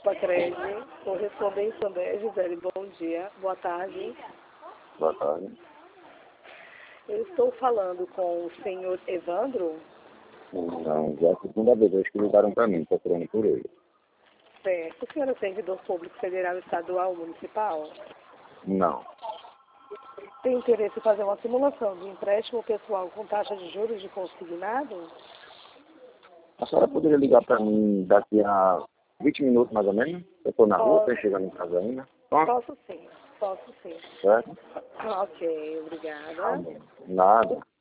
Pacred, correspondente André Gisele, bom dia, boa tarde. Boa tarde. Eu estou falando com o senhor Evandro? Não, já é a segunda vez que ligaram para mim, procurando por ele. Certo. O senhor é servidor público federal, estadual, municipal? Não. Tem interesse em fazer uma simulação de empréstimo pessoal com taxa de juros de consignado? A senhora poderia ligar para mim daqui a 20 minutos, mais ou menos? Eu estou na rua, estou chegando em casa ainda. Posso sim, posso sim. Certo? Ok, obrigada. Nada.